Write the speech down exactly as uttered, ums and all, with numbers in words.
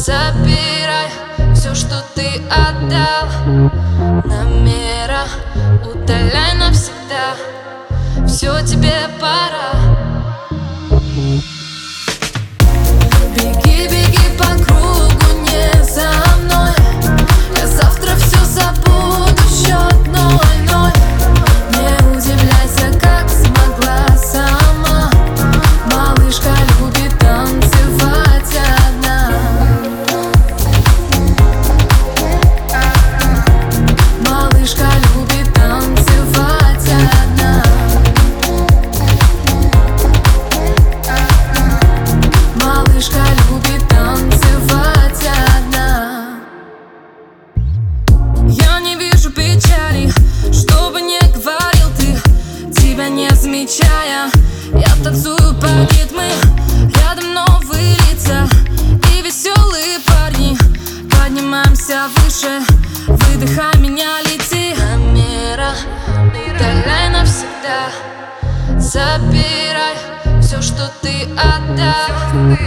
Забирай все, что ты отдал. Намера удаляй навсегда. Все, тебе пора. Беги, беги по кругу, не за мной. Я завтра все забуду, счет ноль-ноль. Не удивляйся, как смогла сама. Малышка любит танцевать одна. Малышка любит танцевать одна. Малышка любит танцевать одна. Я не вижу печали, что бы ни говорил ты, тебя не замечая. Я танцую под ритмы, рядом новые лица и веселые парни. Поднимаемся выше, выдыхай меня, лети. Намера удаляй навсегда. Забирай все, что ты отдал.